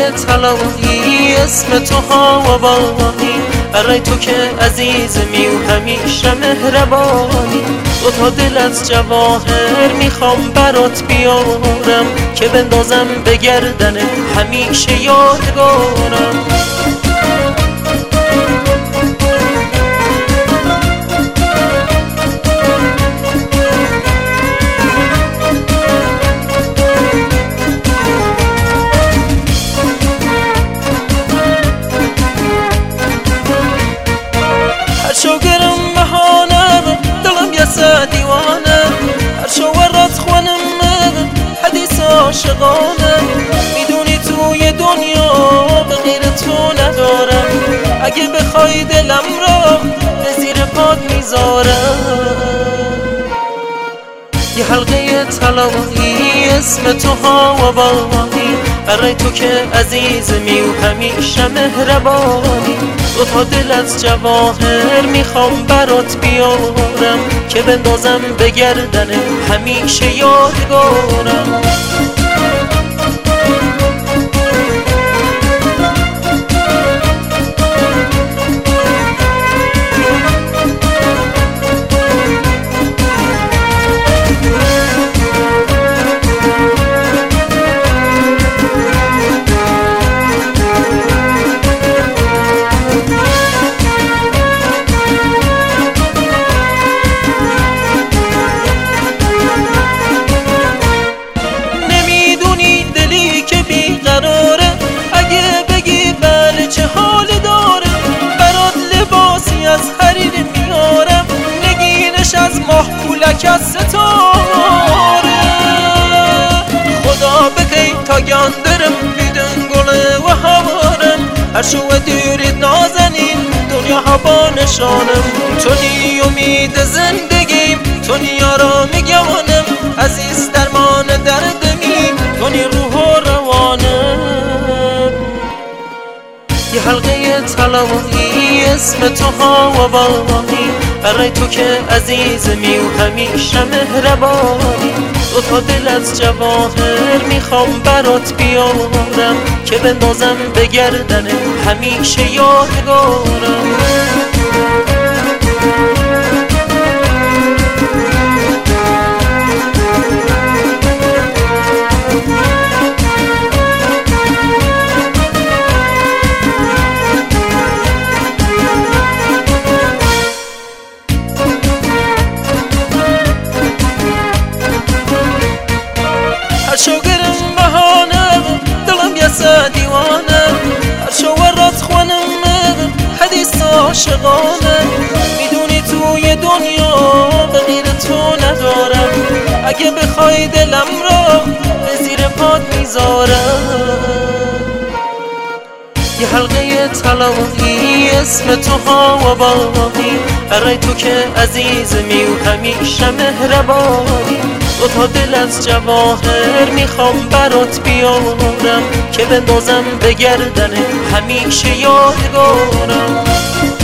طلایی اسم تو هوابانی، برای تو که عزیزمی و همیشه مهربانی. دو تا دل از جواهر میخوام برات بیارم، که بندازم به گردنه همیشه یادگارم. شوگرم بهانه دلم یسه دیوانه، هر شو ورات خونم حدیث عاشقانه. میدونی توی دنیا به غیر تو ندارم، اگه بخوای دلم را به زیر پات میذارم. یه حلقه طلایی اسم تو هوابانی، برای تو که عزیزمی و همیشه مهربانی. دو تا دل از جواهر میخوام برات بیارم، که بندازم به گردنه همیشه یادگارم. از حریر میارم نگینش از ماه پولک از ستاره. خدا بکی تا گندرم بیدن گله و هوارم، هر شو دیرید نازنین دنیا ها با نشانم. تو نی امید زندگیم، تو نی آرام گمانم، عزیز درمان دردمی، تو نی روح و روانم. یه حلقه طلایی اسم تو هوابانی، برای تو که عزیزمی و همیشه مهربانی. دو تا دل از جواهر میخوام برات بیارم، که بندازم به گردنه همیشه یادگارم. شوگرم بهانه دلم یسه دیوانه، هر شو ورات خونم حدیث عاشقانه. میدونی توی دنیا به غیر تو ندارم، اگه بخوای دلم را به زیر پات میذارم. یه حلقه طلایی اسم تو هوابانی، برای تو که عزیزمی و همیشه مهربانی. دو تا دل از جواهر میخوام برات بیارم، که بندازم به گردنه همیشه یادگارم.